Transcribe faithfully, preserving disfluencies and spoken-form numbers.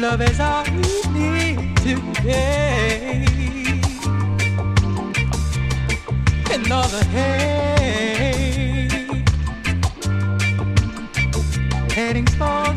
Love is all we need today. Another day, heading for